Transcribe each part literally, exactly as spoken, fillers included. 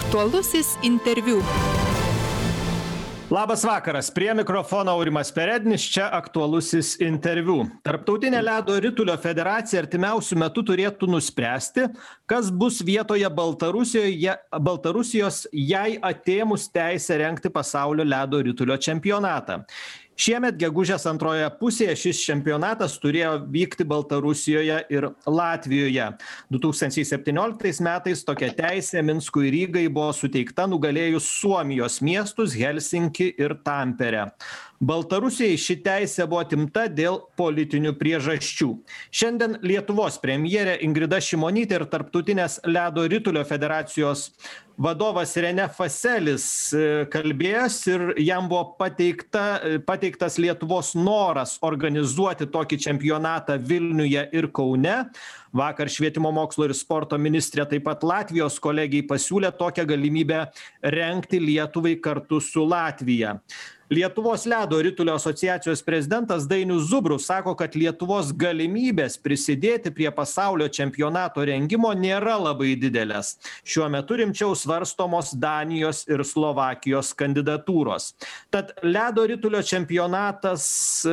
Aktualusis interviu. Labas vakaras, prie mikrofono Aurimas Perednis, čia aktualusis interviu. Tarptautinė ledo ritulio federacija artimiausių metų turėtų nuspręsti, kas bus vietoje Baltarusijoje, Baltarusijos jai atėmus teisę rengti pasaulio ledo ritulio čempionatą. Šiemet gegužės antroje pusėje šis čempionatas turėjo vykti Baltarusijoje ir Latvijoje. du tūkstančiai septynioliktais metais tokia teisė Minskui ir Rygai buvo suteikta nugalėjus Suomijos miestus Helsinkį ir Tamperę. Baltarusijai ši teisė buvo atimta dėl politinių priežasčių. Šiandien Lietuvos premjerė Ingrida Šimonytė ir Tarptautinės ledo ritulio federacijos vadovas Rene Faselis kalbėjęs ir jam buvo pateikta, pateiktas Lietuvos noras organizuoti tokį čempionatą Vilniuje ir Kaune. Vakar švietimo mokslo ir sporto ministrė taip pat Latvijos kolegijai pasiūlė tokią galimybę rengti Lietuvai kartu su Latvija. Lietuvos ledo ritulio asociacijos prezidentas Dainius Zubrus sako, kad Lietuvos galimybės prisidėti prie pasaulio čempionato rengimo nėra labai didelės. Šiuo metu rimčiau svarstomos Danijos ir Slovakijos kandidatūros. Tad ledo ritulio čempionatas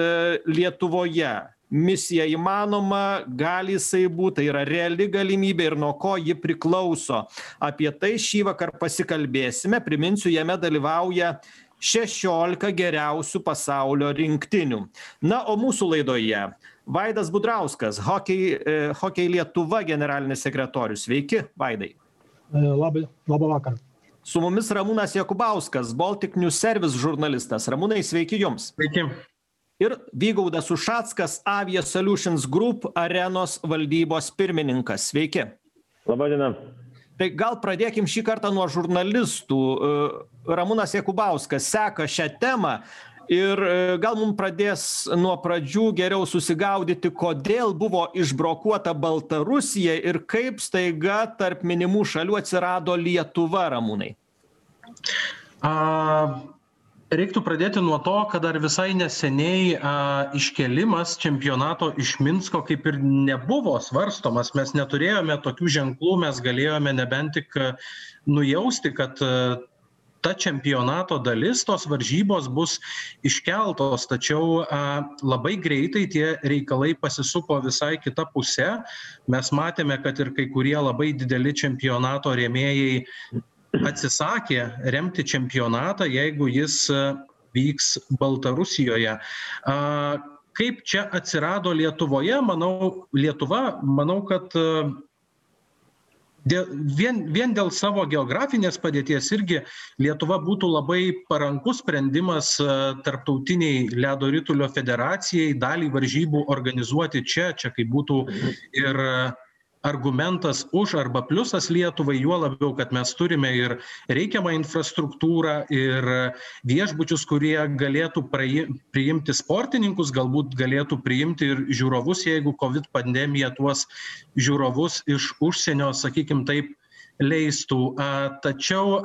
Lietuvoje. Misija įmanoma, gali jisai būti, tai yra reali galimybė ir nuo ko ji priklauso. Apie tai šį vakar pasikalbėsime. Priminsiu, jame dalyvauja šešiolika geriausių pasaulio rinktinių. Na, o mūsų laidoje Vaidas Budrauskas, Hockey, Hockey Lietuva generalinis sekretorius. Sveiki, Vaidai. Labai, labą vakarą. Su mumis Ramūnas Jakubauskas, Baltic News Service žurnalistas. Ramūnai, sveiki jums. Sveiki. Ir Vygaudas Ušackas, Avia Solutions Group Arenos valdybos pirmininkas. Sveiki. Labą dieną. Tai gal pradėkim šį kartą nuo žurnalistų. Ramūnas Jakubauskas seka šią temą ir gal mums pradės nuo pradžių geriau susigaudyti, kodėl buvo išbrokuota Baltarusija ir kaip staiga tarp minimų šalių atsirado Lietuva, Ramūnai. A... Reiktų pradėti nuo to, kad dar visai neseniai a, iškelimas čempionato iš Minsko kaip ir nebuvo svarstomas. Mes neturėjome tokių ženklų, mes galėjome nebent tik nujausti, kad a, ta čempionato dalis, tos varžybos bus iškeltos, tačiau a, labai greitai tie reikalai pasisuko visai kita pusė. Mes matėme, kad ir kai kurie labai dideli čempionato rėmėjai atsisakė remti čempionatą, jeigu jis vyks Baltarusijoje. Kaip čia atsirado Lietuvoje? Manau, Lietuva, manau, kad dėl, vien, vien dėl savo geografinės padėties irgi Lietuva būtų labai parankus sprendimas Tarptautiniai ledo ritulio federacijai dalį varžybų organizuoti čia, čia kaip būtų ir argumentas už arba pliusas Lietuvai, juo labiau, kad mes turime ir reikiamą infrastruktūrą, ir viešbučius, kurie galėtų priimti sportininkus, galbūt galėtų priimti ir žiūrovus, jeigu COVID pandemija tuos žiūrovus iš užsienio, sakykim taip, leistų. Tačiau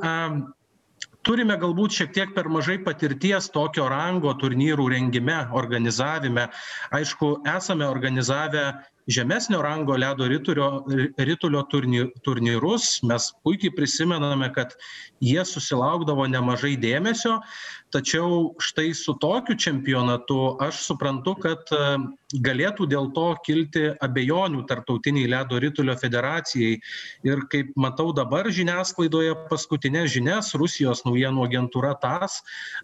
turime galbūt šiek tiek per mažai patirties tokio rango turnyrų rengime, organizavime. Aišku, esame organizavę žemesnio rango ledo ritulio, ritulio turnyrus. Mes puikiai prisimename, kad jie susilaukdavo nemažai dėmesio, tačiau štai su tokiu čempionatu aš suprantu, kad galėtų dėl to kilti abejonių Tarptautiniai ledo ritulio federacijai. Ir kaip matau dabar žiniasklaidoje paskutinės žinias, Rusijos naujienų agentūra TASS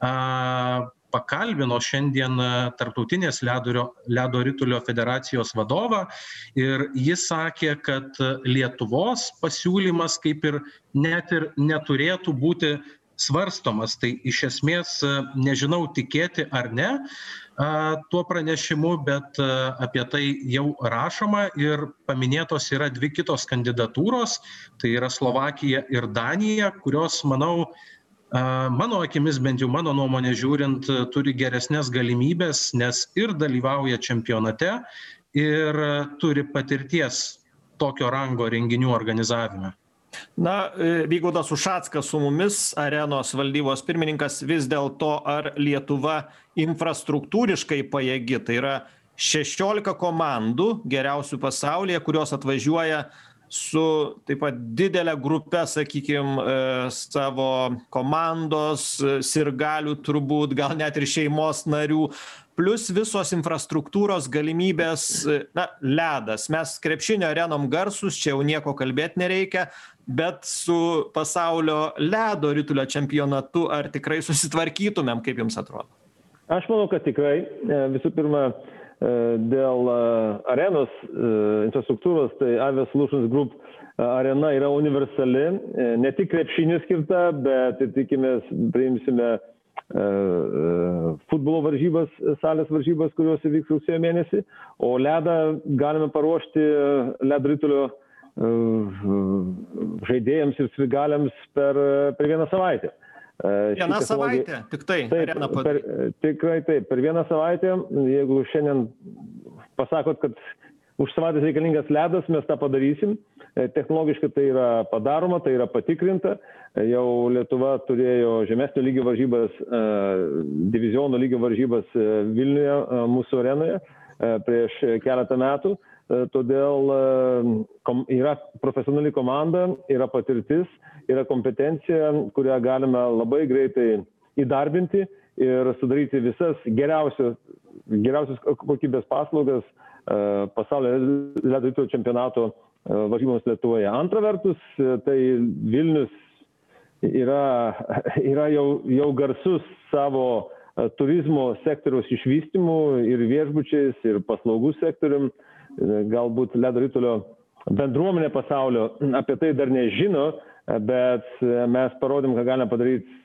a, pakalbino šiandien Tarptautinės ledo, ledo ritulio federacijos vadovą ir jis sakė, kad Lietuvos pasiūlymas kaip ir net ir neturėtų būti svarstomas. Tai iš esmės nežinau tikėti ar ne tuo pranešimu, bet apie tai jau rašoma ir paminėtos yra dvi kitos kandidatūros, tai yra Slovakija ir Danija, kurios, manau, mano akimis, bent jau mano nuomonė žiūrint, turi geresnės galimybės, nes ir dalyvauja čempionate ir turi patirties tokio rango renginių organizavime. Na, Vygaudas Ušackas su mumis, Arenos valdybos pirmininkas. Vis dėlto, ar Lietuva infrastruktūriškai pajėgi? Tai yra šešiolika komandų geriausių pasaulyje, kurios atvažiuoja su taip pat didele grupe, sakykim, savo komandos, sirgalių turbūt, gal net ir šeimos narių, plius visos infrastruktūros galimybės, na, ledas. Mes krepšinio arenom garsūs, čia jau nieko kalbėti nereikia, bet su pasaulio ledo ritulio čempionatu ar tikrai susitvarkytumėm, kaip jums atrodo? Aš manau, kad tikrai. Visų pirma, dėl arenos infrastruktūros, tai Avia Solutions Group arena yra universali, ne tik krepšinių skirta, bet tikimės priimsime futbolo varžybas, salės varžybas, kurios įvyks rugsėjo mėnesį, o ledą galime paruošti ledo ritulio žaidėjams ir sirgaliams per, per vieną savaitę. Vieną savaitę, tik tai, areną padaryti. Tikrai taip, per vieną savaitę, jeigu šiandien pasakot, kad už savaitės reikalingas ledas, mes tą padarysim. Technologiškai tai yra padaroma, tai yra patikrinta. Jau Lietuva turėjo žemesnio lygio varžybas, diviziono lygio varžybas Vilniuje, mūsų arenoje, prieš keletą metų. Todėl yra profesionali komanda, yra patirtis, yra kompetencija, kurią galime labai greitai įdarbinti ir sudaryti visas geriausios, geriausios kokybės paslaugas pasaulio ledo ritulio čempionato varžyboms Lietuvoje. Antra vertus, tai Vilnius yra, yra jau, jau garsus savo turizmo sektoriaus išvystymu ir viešbučiais, ir paslaugų sektorium. Galbūt ledo ritulio bendruomenė pasaulio apie tai dar nežino, bet mes parodėm, ką galime padaryti,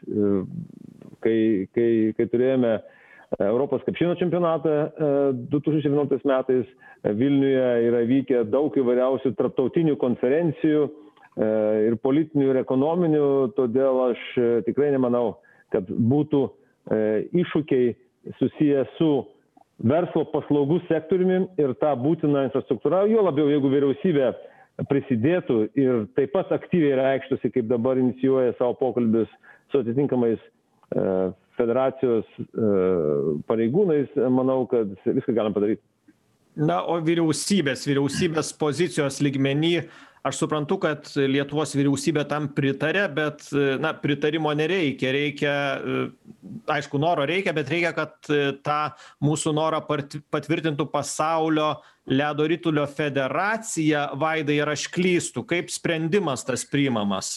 kai, kai, kai turėjome Europos krepšinio čempionatą du tūkstančiai devynioliktais metais. Vilniuje yra vykę daug įvairiausių tarptautinių konferencijų ir politinių ir ekonominių, todėl aš tikrai nemanau, kad būtų iššūkiai susiję su verslo paslaugų sektoriumi ir ta būtina infrastruktūra, jo labiau jeigu vyriausybė prisidėtų ir taip pat aktyviai reikštųsi, kaip dabar inicijuoja savo pokalbius su atitinkamais federacijos pareigūnais, manau, kad viską galim padaryti. Na, o vyriausybės, vyriausybės pozicijos lygmenį, aš suprantu, kad Lietuvos vyriausybė tam pritarė, bet, na, pritarimo nereikia. Reikia, aišku, noro reikia, bet reikia, kad tą mūsų norą patvirtintų pasaulio ledo ritulio federacija. Vaidai, ir aš klystu, kaip sprendimas tas priimamas?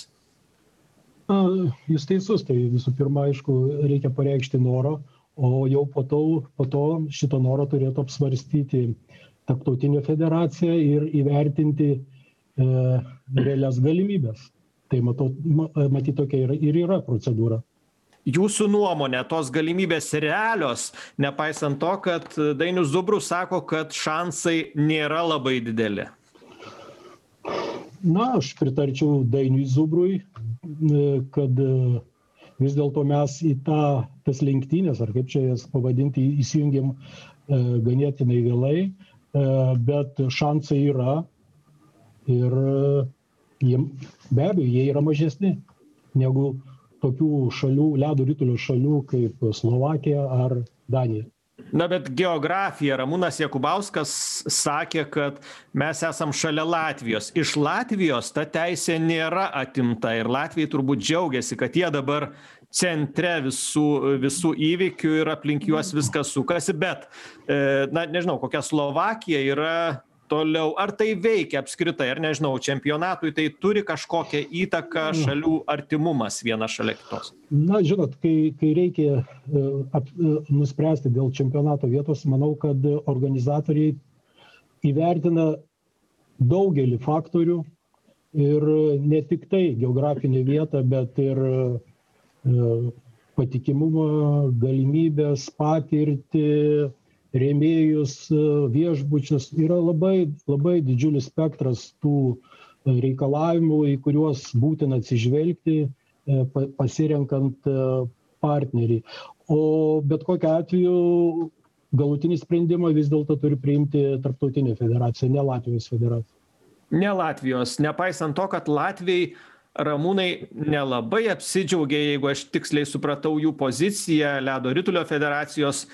Jūs teisus, tai visų pirma, aišku, reikia pareikšti norą, o jau po to, po to šito noro turėtų apsvarstyti tarptautinė federacija ir įvertinti e, realias galimybės. Tai matau, matyti tokia ir, ir yra procedūra. Jūsų nuomonė, tos galimybės realios, nepaisant to, kad Dainius Zubrus sako, kad šansai nėra labai dideli. Na, aš pritarčiau Dainiui Zubrui, kad vis dėlto mes į tą, tas lenktynės, ar kaip čia jas pavadinti, įsijungiam ganėtinai vėlai, bet šansai yra ir jie, be abejo, jie yra mažesni negu tokių šalių, ledo ritulio šalių kaip Slovakija ar Danija. Na, bet geografija, Ramūnas Jakubauskas sakė, kad mes esam šalia Latvijos. Iš Latvijos ta teisė nėra atimta ir Latvijai turbūt džiaugiasi, kad jie dabar centre visų, visų įvykių ir aplink juos viskas sukasi, bet, na, nežinau, kokia Slovakija yra toliau. Ar tai veikia apskritai, ar nežinau, čempionatui tai turi kažkokią įtaką šalių artimumas viena šalia kitos? Na, žinot, kai, kai reikia ap, nuspręsti dėl čempionato vietos, manau, kad organizatoriai įvertina daugelį faktorių ir ne tik tai geografinė vieta, bet ir patikimumą, galimybės, patirtį, rėmėjus, viešbučius. Yra labai, labai didžiulis spektras tų reikalavimų, į kuriuos būtina atsižvelgti, pasirenkant partnerį. O bet kokiu atveju galutinį sprendimą vis dėlto turi priimti tarptautinė federacija, ne Latvijos federacija. Ne Latvijos, nepaisant to, kad Latvijai, Ramūnai, nelabai apsidžiaugė, jeigu aš tiksliai supratau jų poziciją. Ledo ritulio federacijos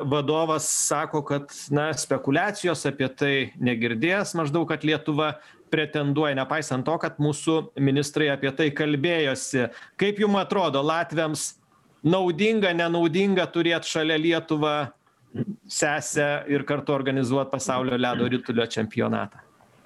vadovas sako, kad, na, spekulacijos apie tai negirdės, maždaug, kad Lietuva pretenduoja, nepaisant to, kad mūsų ministrai apie tai kalbėjosi. Kaip jums atrodo, latviams naudinga, nenaudinga turėti šalia Lietuvą sesę ir kartu organizuoti pasaulio ledo ritulio čempionatą?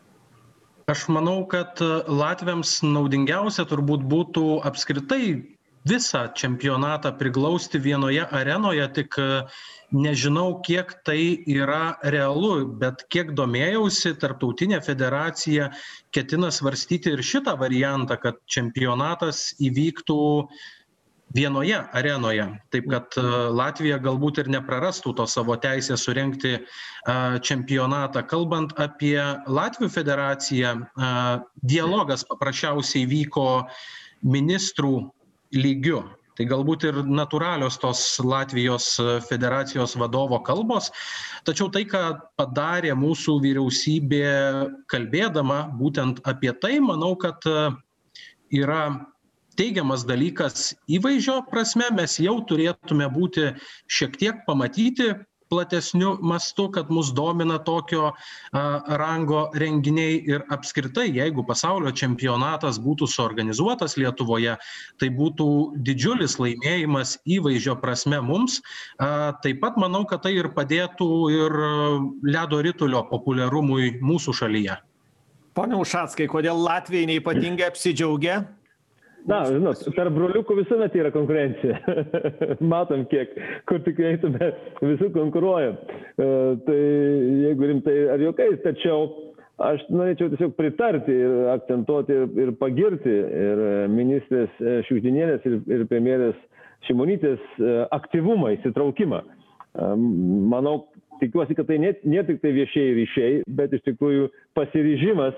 Aš manau, kad latviams naudingiausia turbūt būtų apskritai visą čempionatą priglausti vienoje arenoje, tik nežinau, kiek tai yra realu, bet kiek domėjausi, Tarptautinė federacija ketina svarstyti ir šitą variantą, kad čempionatas įvyktų vienoje arenoje. Taip, kad Latvija galbūt ir neprarastų to savo teisę surengti čempionatą. Kalbant apie Latvių federaciją, dialogas paprasčiausiai vyko ministrų lygiu. Tai galbūt ir natūralios tos Latvijos federacijos vadovo kalbos. Tačiau tai, ką padarė mūsų vyriausybė kalbėdama būtent apie tai, manau, kad yra teigiamas dalykas įvaizdžio prasme. Mes jau turėtume būti šiek tiek pamatyti platesniu mastu, kad mus domina tokio a, rango renginiai ir apskritai, jeigu pasaulio čempionatas būtų suorganizuotas Lietuvoje, tai būtų didžiulis laimėjimas įvaizdžio prasme mums. A, taip pat manau, kad tai ir padėtų ir ledo ritulio populiarumui mūsų šalyje. Pone Ušackai, kodėl Latvijai neypatingai apsidžiaugia? Na, žinot, tarp broliukų visuomet yra konkurencija. Matom, kiek, kur tik eitume, visi konkuruojam. E, tai jeigu rimtai ar juokais, tačiau aš norėčiau tiesiog pritarti ir akcentuoti ir, ir pagirti ir ministrės Šiugždinienės ir, ir premjerės Šimonytės aktyvumą, įsitraukimą. E, manau, tikiuosi, kad tai ne, ne tik tai viešieji ryšiai, bet iš tikrųjų pasiryžimas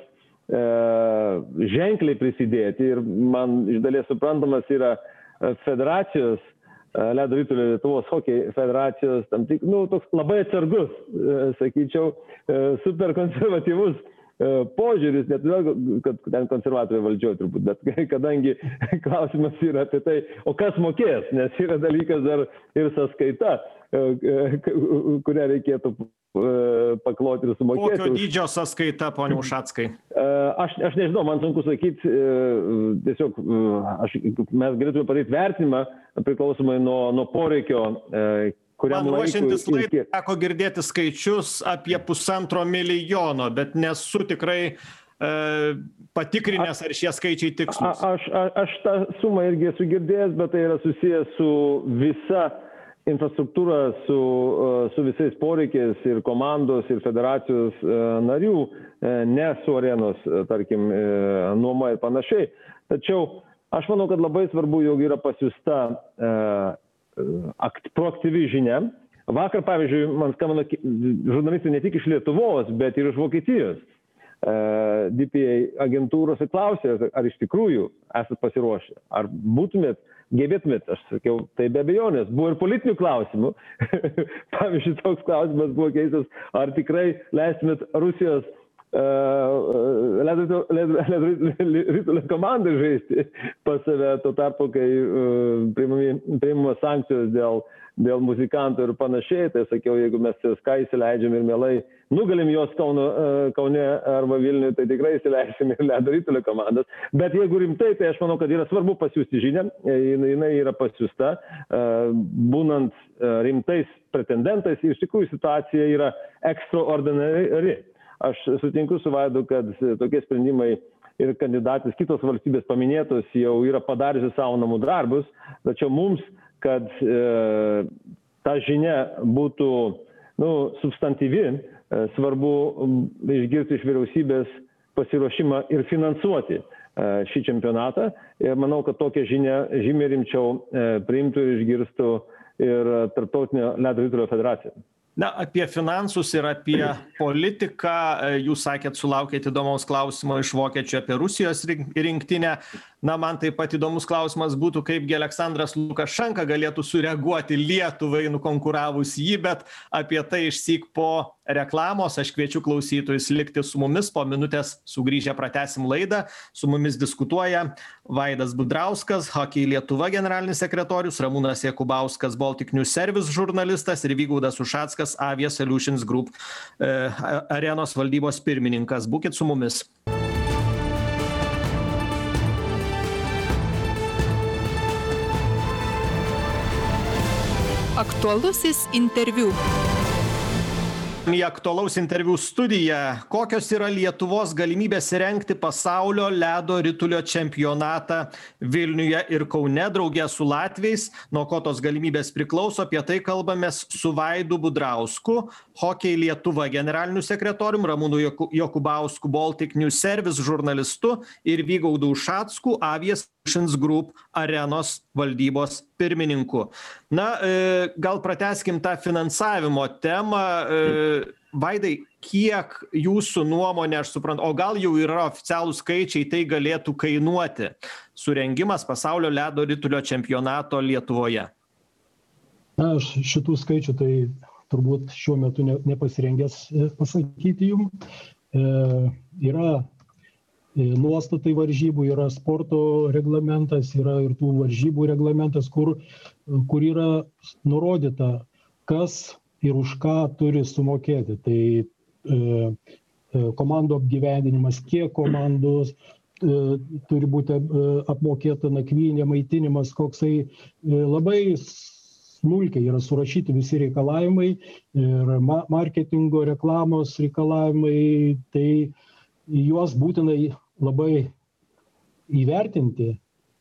ženkliai prisidėti ir man iš dalies suprantamas yra federacijos, ledo ritulio Lietuvos hokej federacijos, tam tik, nu, toks labai atsargus, sakyčiau, super konservatyvus požiūris, net todėl, kad ten konservatoriai valdžioje turbūt, bet kadangi klausimas yra apie tai, o kas mokės, nes yra dalykas dar ir sąskaita, kurią reikėtų pakloti ir sumokėti. Kokio dydžio sąskaita, ponia Ušackai? Aš, aš nežinau, man sunku sakyti, tiesiog aš, mes galėtume padaryti vertinimą priklausomai nuo, nuo poreikio, kuriam man ruošiantis laikui. Laidai teko girdėti skaičius apie pusantro milijono, bet nesu tikrai e, patikrinęs, ar šie skaičiai tikslus. A, aš, a, aš tą sumą irgi esu girdėjęs, bet tai yra susijęs su visa infrastruktūra, su, su visais poreikiais ir komandos, ir federacijos narių, ne su arenos, tarkim, nuoma ir panašiai. Tačiau aš manau, kad labai svarbu, jog yra pasiųsta proaktyvi žinia. Vakar, pavyzdžiui, man skambino žurnalistai ne tik iš Lietuvos, bet ir iš Vokietijos D P A agentūros ir klausė, ar iš tikrųjų esat pasiruošę, ar būtumėt, gebėtumėt, aš sakiau, tai be abejonės. Buvo ir politinių klausimų. Pavyzdžiui, toks klausimas buvo keistas, ar tikrai leistumėt Rusijos ledo ritulio komandai žaisti pas save, tuo tarpu, kai priimamos sankcijos dėl, dėl muzikantų ir panašiai, tai sakiau, jeigu mes C S K A įsileidžiam ir mielai nugalim jos Kauno, Kaune arba Vilniuje, tai tikrai įsileisim ir ledo ritulio komandas. Bet jeigu rimtai, tai aš manau, kad yra svarbu pasiųsti žinią, jinai yra pasiųsta, būnant rimtais pretendentais, iš tikrųjų situacija yra extraordinari. Aš sutinku su Vaidu, kad tokie sprendimai ir kandidatės kitos valstybės paminėtos jau yra padariusi savo namų darbus, tačiau mums, kad e, ta žinia būtų nu, substantyvi, e, svarbu išgirsti iš vyriausybės pasiruošimą ir finansuoti e, šį čempionatą. Ir manau, kad tokią žinią žymiai rimčiau e, priimtų ir išgirstų ir Tarptautinė ledo ritulio federacija. Na, apie finansus ir apie politiką, jūs sakėt, sulaukėt įdomaus klausimo iš vokiečių apie Rusijos rinktinę. Na, man taip pat įdomus klausimas būtų, kaipgi Aleksandras Lukašenka galėtų sureaguoti Lietuvai nukonkuravus jį, bet apie tai išsyk po reklamos. Aš kviečiu klausytojus likti su mumis, po minutės sugrįžę pratęsim laidą. Su mumis diskutuoja Vaidas Budrauskas, Hokej Lietuva generalinis sekretorius, Ramūnas Jakubauskas, Baltic News Service žurnalistas ir Vygaudas Ušackas, Avia Solutions Group e, arenos valdybos pirmininkas. Būkit su mumis. Aktualusis interviu. Į aktualaus interviu studiją. Kokios yra Lietuvos galimybės rengti pasaulio ledo ritulio čempionatą Vilniuje ir Kaune drauge su latviais? Nuo ko tos galimybės priklauso? Apie tai kalbamės su Vaidu Budrausku, Hockey Lietuva generaliniu sekretorium, Ramūnu Jokubausku, Baltic News Service žurnalistu ir Vygaudu Ušacku, Avies Group Arenos valdybos pirmininku. Na, gal pratęskim tą finansavimo temą. Vaidai, kiek jūsų nuomonė, aš suprantu, o gal jau yra oficialūs skaičiai, tai galėtų kainuoti surengimas pasaulio ledo ritulio čempionato Lietuvoje? Na, aš šitų skaičių tai turbūt šiuo metu ne, nepasirengęs pasakyti jums. E, yra nuostatai varžybų, yra sporto reglamentas, yra ir tų varžybų reglamentas, kur, kur yra nurodyta, kas ir už ką turi sumokėti. Tai e, komandų apgyvendinimas, kiek komandos e, turi būti e, apmokėta nakvynė, maitinimas, koksai e, labai smulkiai yra surašyti visi reikalavimai ir ma marketingo, reklamos reikalavimai, tai juos būtinai labai įvertinti,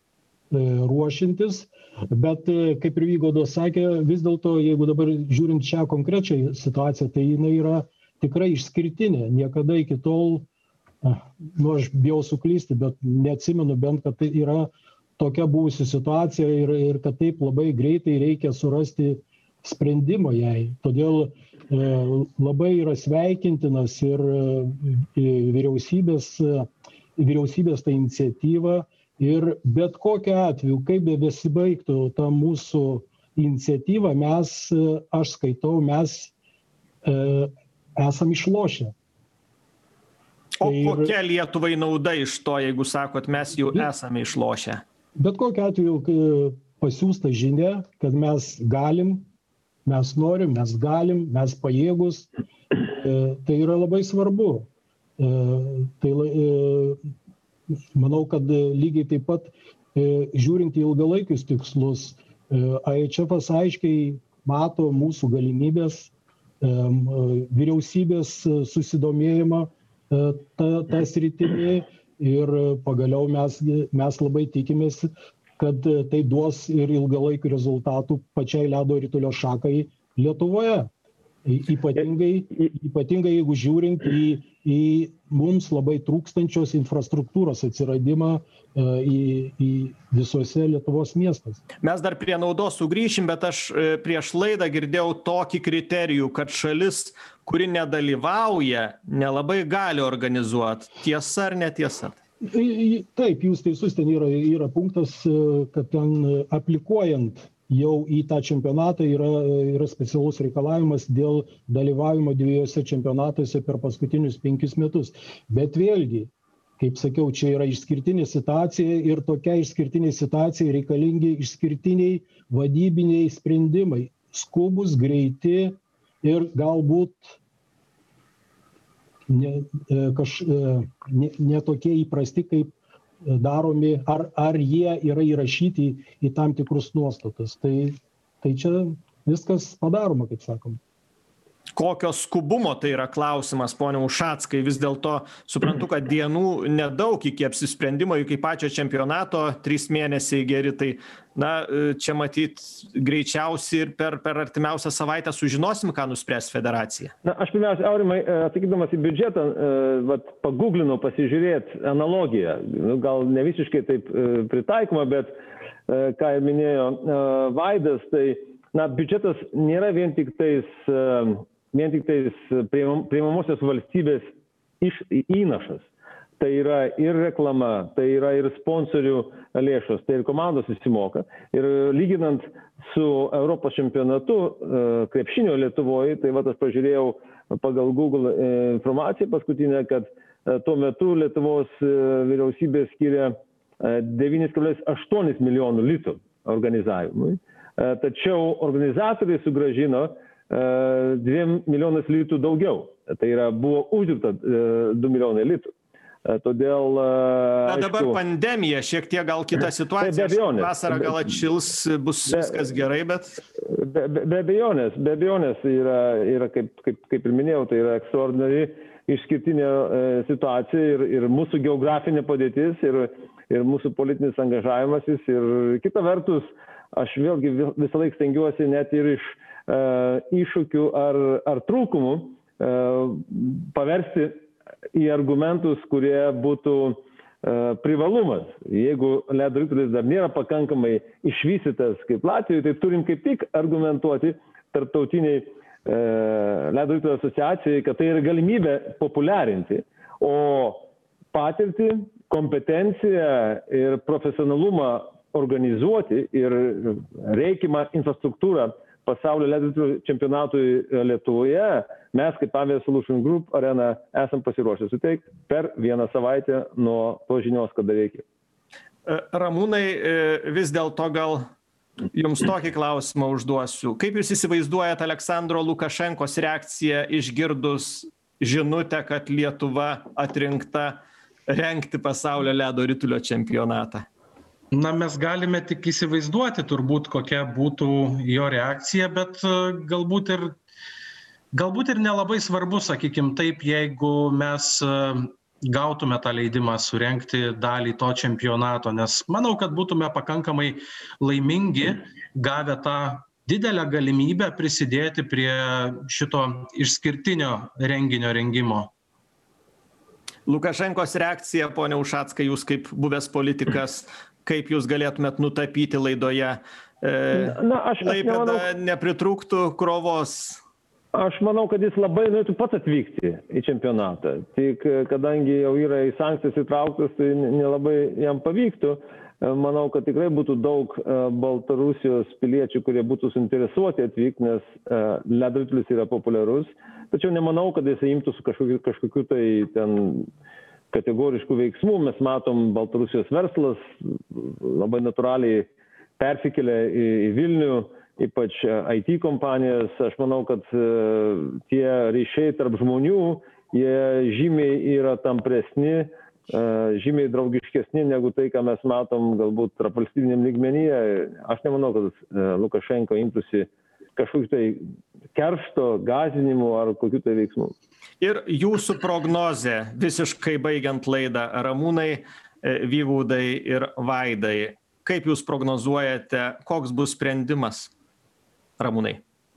ruošintis, bet kaip ir Vygaudas sakė, vis dėlto, jeigu dabar žiūrint šią konkrečią situaciją, tai jinai yra tikrai išskirtinė. Niekada iki tol, nu aš bijau suklysti, bet neatsimenu bent, kad tai yra tokia buvusi situacija ir, ir kad taip labai greitai reikia surasti sprendimą jai. Todėl e, labai yra sveikintinas ir e, vyriausybės, vyriausybės ta iniciatyva ir bet kokiu atveju, kaip be besibaigtų ta mūsų iniciatyva, mes, aš skaitau, mes e, esam išlošę. O kokia Lietuvai nauda iš to, jeigu sakot, mes jau bet, esame išlošę? Bet kokiu atveju pasiųsta žinia, kad mes galim, mes norim, mes galim, mes pajėgus, e, tai yra labai svarbu. E, tai, e, manau, kad lygiai taip pat e, žiūrint į ilgalaikius tikslus, e, A H F-as aiškiai mato mūsų galimybės, e, vyriausybės susidomėjimą e, tą, tą sritimį ir pagaliau mes, mes labai tikimės, kad tai duos ir ilgalaikių rezultatų pačiai ledo ritulio šakai Lietuvoje. Ypatingai, ypatingai jeigu žiūrint į, į mums labai trūkstančios infrastruktūros atsiradimą į, į visuose Lietuvos miestas. Mes dar prie naudos sugrįšim, bet aš prieš laidą girdėjau tokį kriterijų, kad šalis, kuri nedalyvauja, nelabai gali organizuoti. Tiesa ar netiesa? Taip, jūs teisus, ten yra, yra punktas, kad ten aplikuojant jau į tą čempionatą yra, yra specialus reikalavimas dėl dalyvavimo dviejose čempionatuose per paskutinius penkis metus. Bet vėlgi, kaip sakiau, čia yra išskirtinė situacija ir tokia išskirtinė situacija reikalingi išskirtiniai vadybiniai sprendimai. Skubus, greiti ir galbūt ne, kaž, ne, ne tokie įprasti, kaip daromi, ar, ar jie yra įrašyti į tam tikrus nuostatas. Tai, tai čia viskas padaroma, kaip sakom. Kokio skubumo tai yra klausimas, ponia Ušackai? Vis dėlto suprantu, kad dienų nedaug iki apsisprendimo, iki pačio čempionato, trys mėnesiai geri, tai na, čia matyt greičiausiai ir per, per artimiausią savaitę sužinosim, ką nuspręs federacija. Na, aš pirmiausia, Aurimai, atsakydamas į biudžetą, vat, paguglinau pasižiūrėti analogiją. Gal ne visiškai taip pritaikoma, bet ką ir minėjo Vaidas, tai na, biudžetas nėra vien tik tais vien tik tais priimamosios valstybės iš įnašas. Tai yra ir reklama, tai yra ir sponsorių lėšos, tai ir komandos susimoka. Ir lyginant su Europos čempionatu krepšinio Lietuvoje, tai va aš pažiūrėjau pagal Google informaciją paskutinę, kad tuo metu Lietuvos vyriausybė skiria devyni kablelis aštuoni milijonų litų organizavimui. Tačiau organizatoriai sugrąžino dviem milijonais litų daugiau. Tai yra buvo uždirbta du milijonai litų. Todėl... Bet dabar aišku, pandemija, šiek tiek gal kita situacija. Be abejonės. Vasarą gal atšils, bus be, viskas gerai, bet... Be, be, be abejonės, be abejonės yra, yra kaip, kaip, kaip ir minėjau, tai yra ekstraordinari išskirtinė e, situacija ir, ir mūsų geografinė padėtis, ir, ir mūsų politinis angažavimasis. Ir kita vertus, aš vėlgi visą laiką stengiuosi net ir iš e, iššūkių ar, ar trūkumų e, paversti į argumentus, kurie būtų e, privalumas. Jeigu ledo ritulis dar nėra pakankamai išvystytas kaip Latvijoje, tai turim kaip tik argumentuoti tarptautiniai e, ledo ritulio asociacijai, kad tai yra galimybė populiarinti, o patirtį, kompetenciją ir profesionalumą organizuoti ir reikimą infrastruktūrą pasaulio ledo ritulio čempionatui Lietuvoje mes kaip Avia Solution Group Arena esam pasiruošę suteikti per vieną savaitę nuo tos žinios, kada reikia. Ramūnai, vis dėlto gal jums tokį klausimą užduosiu. Kaip jūs įsivaizduojate Aleksandro Lukašenkos reakciją išgirdus žinutę, kad Lietuva atrinkta rengti pasaulio ledo ritulio čempionatą? Na, mes galime tik įsivaizduoti turbūt, kokia būtų jo reakcija, bet galbūt ir, galbūt ir nelabai svarbu, sakykim taip, jeigu mes gautume tą leidimą surengti dalį to čempionato, nes manau, kad būtume pakankamai laimingi, gavę tą didelę galimybę prisidėti prie šito išskirtinio renginio rengimo. Lukašenkos reakcija, ponia Ušackai, jūs kaip buvęs politikas, kaip jūs galėtumėt nutapyti laidoje, e, Na, aš, aš Klaipėda nepritrūktų krovos? Aš manau, kad jis labai norėtų pats atvykti į čempionatą. Tik kadangi jau yra į sankcijas įtrauktas, tai nelabai jam pavyktų. Manau, kad tikrai būtų daug Baltarusijos piliečių, kurie būtų suinteresuoti atvykti, nes ledo ritulis yra populiarus. Tačiau nemanau, kad jis imtųsi kažkokiu, kažkokiu tai ten kategoriškų veiksmų. Mes matom, Baltarusijos verslas labai natūraliai persikelia į, į Vilnių, ypač I T kompanijas. Aš manau, kad tie ryšiai tarp žmonių, jie žymiai yra tampresni, žymiai draugiškesni negu tai, ką mes matom galbūt tarpvalstybiniam lygmenyje. Aš nemanau, kad Lukašenko imtųsi kažkokiu tai keršto, gąsdinimų ar kokiu tai veiksmų. Ir jūsų prognozė, visiškai baigiant laidą, Ramūnai, Vygūdai ir Vaidai, kaip jūs prognozuojate, koks bus sprendimas, Ramūnai?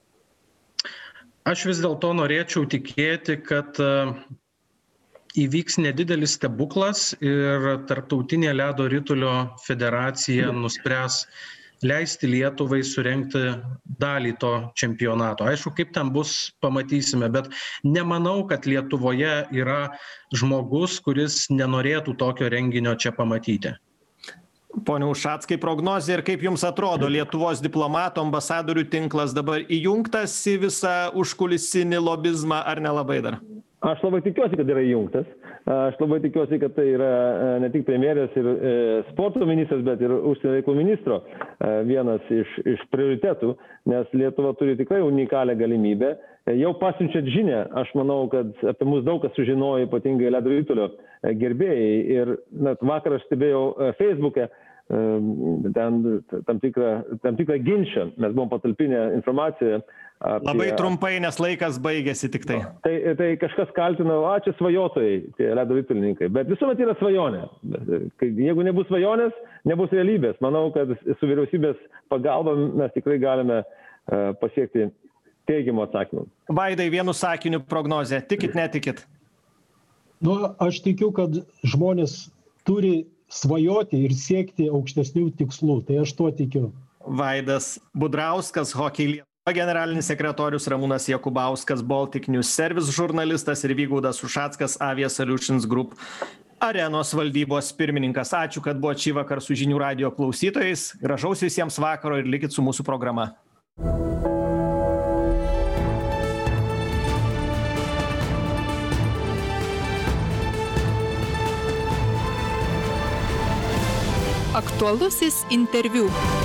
Aš vis dėlto norėčiau tikėti, kad įvyks nedidelis stebuklas ir Tarptautinė ledo ritulio federacija nuspręs leisti Lietuvai surengti dalį to čempionato. Aišku, kaip ten bus, pamatysime, bet nemanau, kad Lietuvoje yra žmogus, kuris nenorėtų tokio renginio čia pamatyti. Pone Ušackai, prognozė ir kaip jums atrodo, Lietuvos diplomatų, ambasadorių tinklas dabar įjungtas į visą užkulisinį lobizmą ar nelabai dar? Aš labai tikiuosi, kad yra įjungtas. Aš labai tikiuosi, kad tai yra ne tik premjerės ir e, sporto ministras, bet ir užsienio reikalų ministro e, vienas iš, iš prioritetų, nes Lietuva turi tikrai unikalią galimybę. E, jau pasiunčiat žinią, aš manau, kad apie mus daug kas sužinojo, ypatingai ledo ritulio e, gerbėjai. Ir net vakar aš stebėjau e, Facebook'e e, ten, tam tikrą, tam tikrą ginčą. Mes buvom patalpinę informaciją. Apie... Labai trumpai, nes laikas baigėsi tik tai. Tai, tai kažkas kaltina, a, čia svajotojai, tie ledo ritulininkai. Bet visuomet yra svajonė. Jeigu nebus svajonės, nebus realybės. Manau, kad su vyriausybės pagalba mes tikrai galime uh, pasiekti teigiamų atsakymų. Vaidai, vienu sakiniu prognozė. Tikit, netikit? Nu, aš tikiu, kad žmonės turi svajoti ir siekti aukštesnių tikslų. Tai aš tuo tikiu. Vaidas Budrauskas, Hockey Lietuva generalinis sekretorius, Ramūnas Jakubauskas, Baltic News Service žurnalistas ir Vygaudas Ušackas, Avia Solutions Group Arenos valdybos pirmininkas. Ačiū, kad buvo šį vakar su Žinių radijo klausytojais. Gražaus visiems vakaro ir likit su mūsų programa. Aktualusis interviu.